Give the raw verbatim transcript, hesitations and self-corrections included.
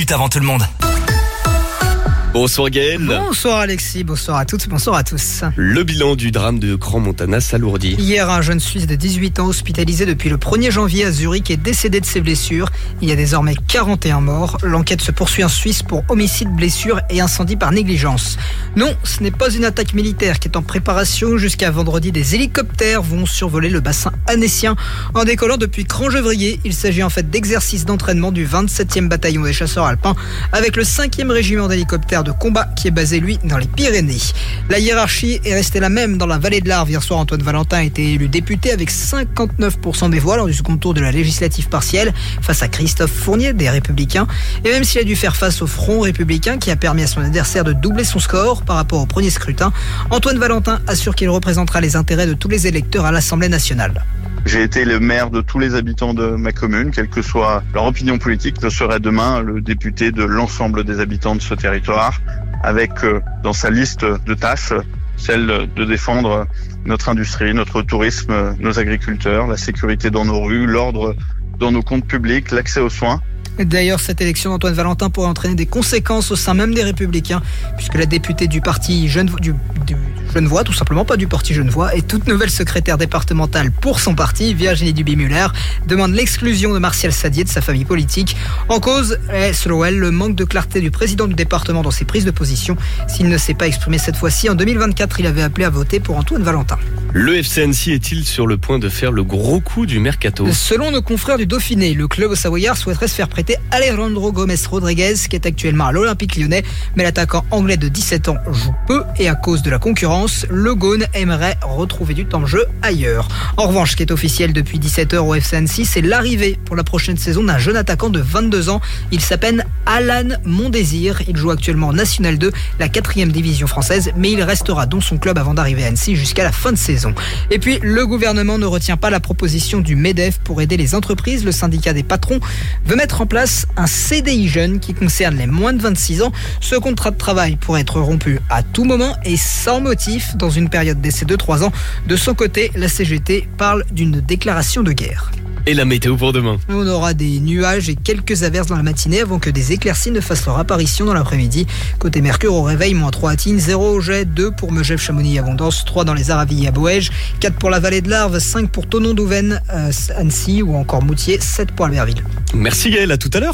minutes avant tout le monde. Bonsoir Gaël. Bonsoir Alexis, bonsoir à toutes, bonsoir à tous. Le bilan du drame de Crans-Montana s'alourdit. Hier, un jeune Suisse de dix-huit ans hospitalisé depuis le premier janvier à Zurich est décédé de ses blessures. Il y a désormais quarante et un morts. L'enquête se poursuit en Suisse pour homicide, blessure et incendie par négligence. Non, ce n'est pas une attaque militaire qui est en préparation. Jusqu'à vendredi, des hélicoptères vont survoler le bassin annécien en décollant depuis Crangevrier. Il s'agit en fait d'exercices d'entraînement du vingt-septième bataillon des chasseurs alpins avec le cinquième régiment d'hélicoptères de combat qui est basé lui dans les Pyrénées. La hiérarchie est restée la même dans la vallée de l'Arve. Hier soir, Antoine Valentin a été élu député avec cinquante-neuf pour cent des voix lors du second tour de la législative partielle face à Christophe Fournier des Républicains. Et même s'il a dû faire face au Front Républicain qui a permis à son adversaire de doubler son score par rapport au premier scrutin, Antoine Valentin assure qu'il représentera les intérêts de tous les électeurs à l'Assemblée nationale. J'ai été le maire de tous les habitants de ma commune, quelle que soit leur opinion politique. Je serai demain le député de l'ensemble des habitants de ce territoire, avec euh, dans sa liste de tâches celle de défendre notre industrie, notre tourisme, nos agriculteurs, la sécurité dans nos rues, l'ordre dans nos comptes publics, l'accès aux soins. D'ailleurs, cette élection d'Antoine Valentin pourrait entraîner des conséquences au sein même des Républicains, puisque la députée du parti Genevois, du, du Genevois, tout simplement pas du parti Genevois, et toute nouvelle secrétaire départementale pour son parti, Virginie Duby-Muller, demande l'exclusion de Martial Sadier de sa famille politique. En cause est, selon elle, le manque de clarté du président du département dans ses prises de position. S'il ne s'est pas exprimé cette fois-ci, en deux mille vingt-quatre, il avait appelé à voter pour Antoine Valentin. Le F C Annecy est-il sur le point de faire le gros coup du mercato ? Selon nos confrères du Dauphiné, le club savoyard souhaiterait se faire prêter Alejandro Gómez Rodríguez, qui est actuellement à l'Olympique Lyonnais, mais l'attaquant anglais de dix-sept ans joue peu et à cause de la concurrence, le Gaune aimerait retrouver du temps de jeu ailleurs. En revanche, ce qui est officiel depuis dix-sept heures au F C Annecy, c'est l'arrivée pour la prochaine saison d'un jeune attaquant de vingt-deux ans. Il s'appelle Alan Mondésir. Il joue actuellement en National deux, la quatrième division française, mais il restera dans son club avant d'arriver à Annecy jusqu'à la fin de saison. Et puis, le gouvernement ne retient pas la proposition du MEDEF pour aider les entreprises. Le syndicat des patrons veut mettre en place un C D I jeune qui concerne les moins de vingt-six ans. Ce contrat de travail pourrait être rompu à tout moment et sans motif dans une période d'essai de trois ans. De son côté, la C G T parle d'une déclaration de guerre. Et la météo pour demain ? On aura des nuages et quelques averses dans la matinée avant que des éclaircies ne fassent leur apparition dans l'après-midi. Côté Mercure, au réveil, moins trois à Tignes, zéro au Jet, deux pour Megève, Chamonix et Abondance, trois dans les Aravis et à Boëge, quatre pour la vallée de l'Arve, cinq pour Thonon-Douvaine, euh, Annecy ou encore Moutier, sept pour Albertville. Merci Gaël, à tout à l'heure.